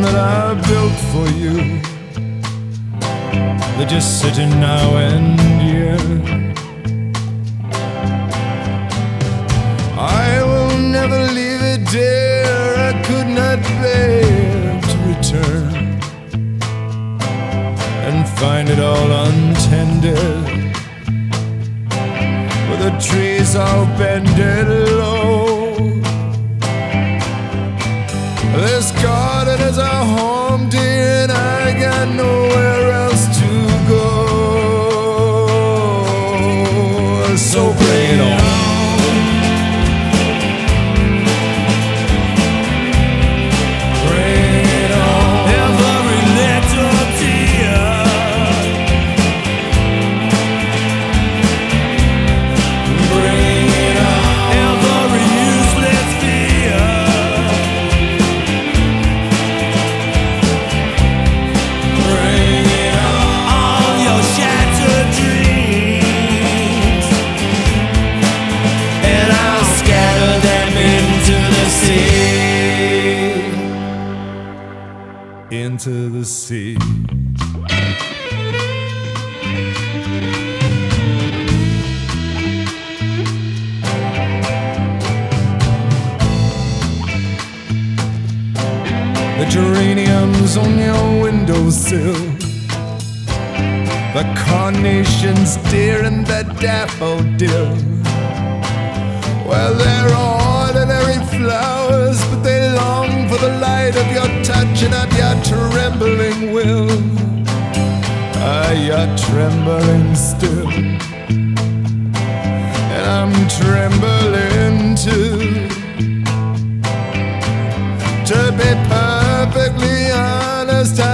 that I built for you. They're just sitting now and here. I will never leave it, dear. I could not bear to return and find it all untended, with the trees all bended low. This garden is a home, dear, and I got nowhere else to go. So bring it on. Into the sea. The geraniums on your windowsill, the carnations, dear, and the daffodil. Well, they're ordinary flowers, but they long for the light of your touch and of your trembling will. Ah, you're trembling still, and I'm trembling too. To be perfectly honest,